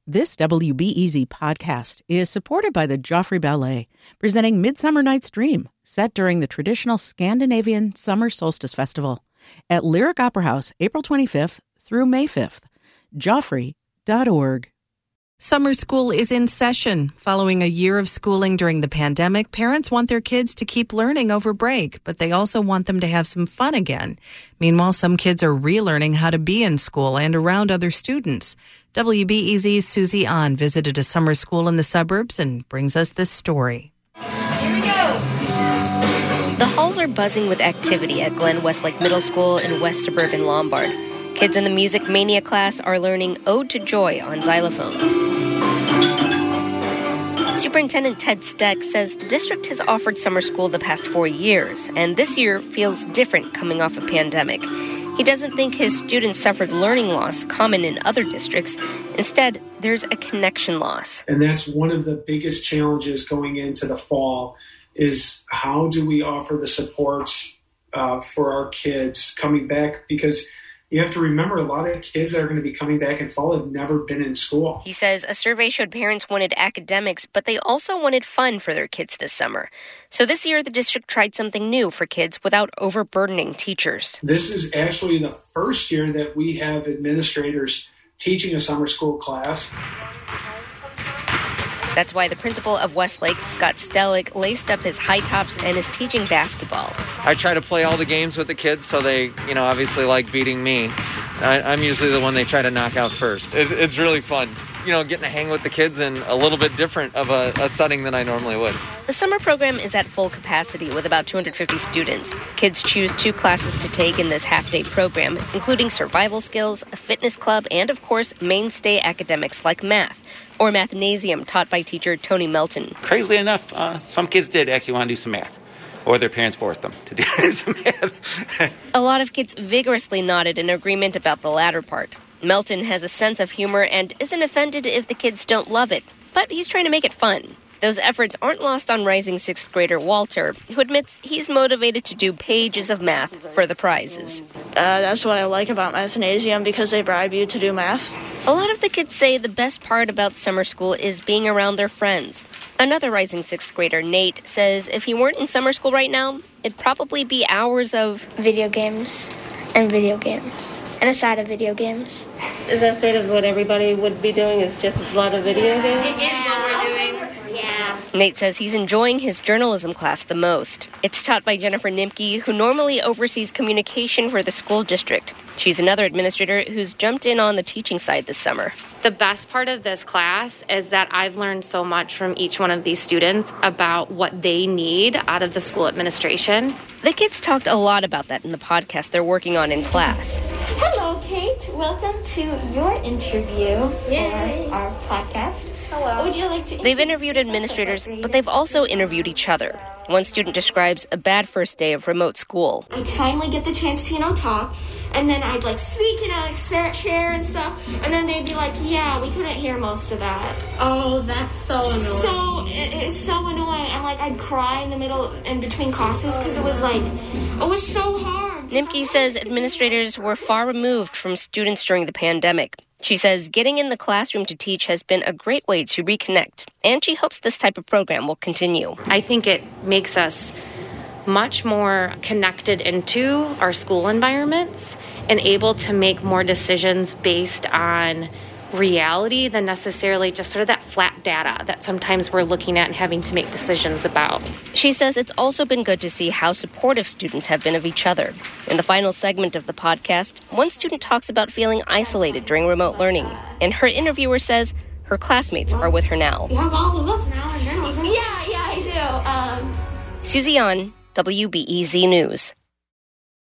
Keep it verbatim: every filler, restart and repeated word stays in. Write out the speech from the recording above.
This W B E Z podcast is supported by the Joffrey Ballet, presenting Midsummer Night's Dream, set during the traditional Scandinavian Summer Solstice Festival at Lyric Opera House, April twenty-fifth through May fifth. Joffrey dot org. Summer school is in session. Following a year of schooling during the pandemic, parents want their kids to keep learning over break, but they also want them to have some fun again. Meanwhile, some kids are relearning how to be in school and around other students. W B E Z's Susie An visited a summer school in the suburbs and brings us this story. Here we go. The halls are buzzing with activity at Glen Westlake Middle School in West Suburban Lombard. Kids in the Music Mania class are learning Ode to Joy on xylophones. Superintendent Ted Steck says the district has offered summer school the past four years, and this year feels different coming off a pandemic. He doesn't think his students suffered learning loss common in other districts. Instead, there's a connection loss. And that's one of the biggest challenges going into the fall is how do we offer the supports uh, for our kids coming back? Because you have to remember, a lot of kids that are going to be coming back in fall have never been in school. He says a survey showed parents wanted academics, but they also wanted fun for their kids this summer. So this year, the district tried something new for kids without overburdening teachers. This is actually the first year that we have administrators teaching a summer school class. That's why the principal of Westlake, Scott Stellick, laced up his high tops and is teaching basketball. I try to play all the games with the kids so they, you know, obviously like beating me. I, I'm usually the one they try to knock out first. It, it's really fun, you know, getting to hang with the kids in a little bit different of a, a setting than I normally would. The summer program is at full capacity with about two hundred fifty students. Kids choose two classes to take in this half-day program, including survival skills, a fitness club, and, of course, mainstay academics like math, or Mathnasium, taught by teacher Tony Melton. Crazily enough, uh, some kids did actually want to do some math, or their parents forced them to do some math. A lot of kids vigorously nodded in agreement about the latter part. Melton has a sense of humor and isn't offended if the kids don't love it, but he's trying to make it fun. Those efforts aren't lost on rising sixth grader Walter, who admits he's motivated to do pages of math for the prizes. Uh, that's what I like about Mathnasium, because they bribe you to do math. A lot of the kids say the best part about summer school is being around their friends. Another rising sixth grader, Nate, says if he weren't in summer school right now, it'd probably be hours of video games and video games and a side of video games. Is that sort of what everybody would be doing, is just a lot of video games? It is what we're doing. Yeah. Nate says he's enjoying his journalism class the most. It's taught by Jennifer Nimke, who normally oversees communication for the school district. She's another administrator who's jumped in on the teaching side this summer. The best part of this class is that I've learned so much from each one of these students about what they need out of the school administration. The kids talked a lot about that in the podcast they're working on in class. Hello, Kate. Welcome to your interview Yay. for our podcast. Hello. Would you like to? They've interviewed administrators, but they've also interviewed each other. One student describes a bad first day of remote school. I'd finally get the chance to, you know, talk, and then I'd, like, speak, you know, share and stuff, and then they'd be like, yeah, we couldn't hear most of that. Oh, that's so annoying. So, it, it's so annoying, and, like, I'd cry in the middle, in between classes, because it was, like, it was so hard. Nimke says administrators were far removed from students during the pandemic. She says getting in the classroom to teach has been a great way to reconnect, and she hopes this type of program will continue. I think it makes us much more connected into our school environments and able to make more decisions based on reality than necessarily just sort of that flat data that sometimes we're looking at and having to make decisions about. She says it's also been good to see how supportive students have been of each other. In the final segment of the podcast, one student talks about feeling isolated during remote learning, and her interviewer says her classmates are with her now. You have all of us now in journalism. Yeah, yeah, I do. Um... Susie An, W B E Z News.